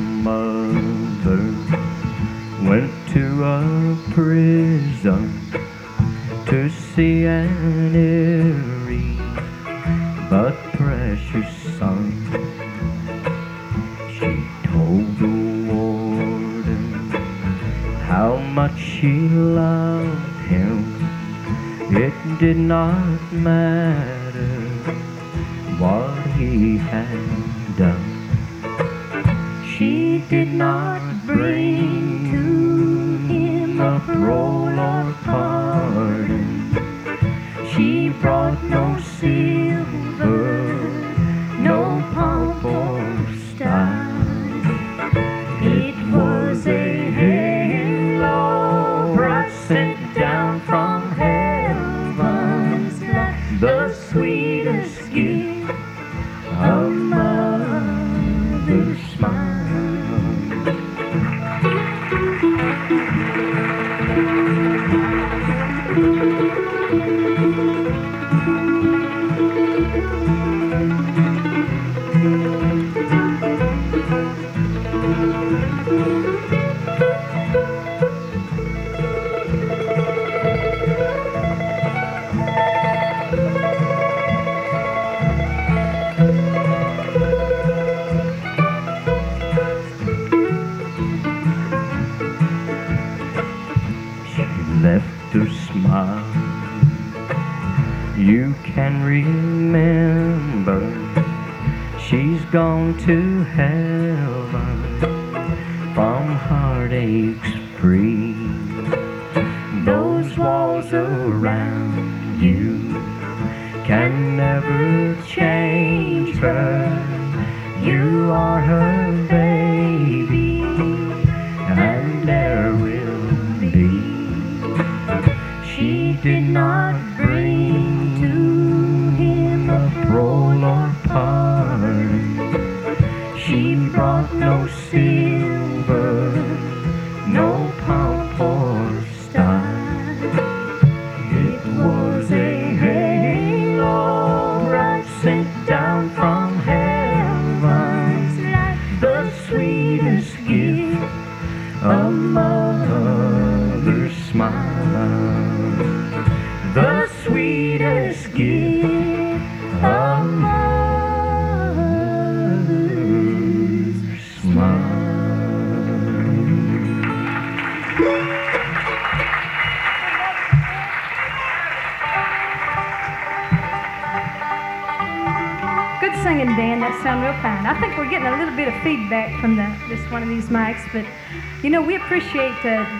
mother went to a prison to see an eerie but precious son. She told the warden how much she loved him. It did not matter what he had done. She did not bring to him a parole or pardon. She brought no silver, no pomp or style. It was a halo bright sent down from heaven's light, the sweetest gift of mother's smile. Left her smile. You can remember she's gone to heaven from heartaches free. Those walls around you can never change her. You are her baby, and there will be. She did not bring to him a parole or pardon. She brought no silver, no pomp or style. It was a halo bright sent down from heaven's light, the sweetest gift of mother's smile. The sweetest gift of mother's smile. Good singing, Dan. That sounded real fine. I think we're getting a little bit of feedback from this one of these mics, but you know, we appreciate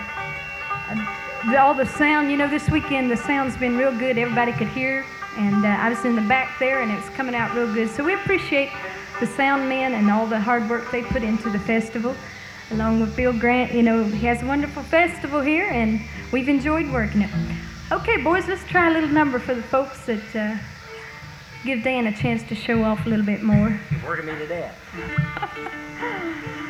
all the sound. You know, this weekend the sound's been real good. Everybody could hear, and I was in the back there, and it's coming out real good. So we appreciate the sound men and all the hard work they put into the festival, along with Bill Grant. You know, he has a wonderful festival here, and we've enjoyed working it. Okay, boys, let's try a little number for the folks that give Dan a chance to show off a little bit more. Working me to death.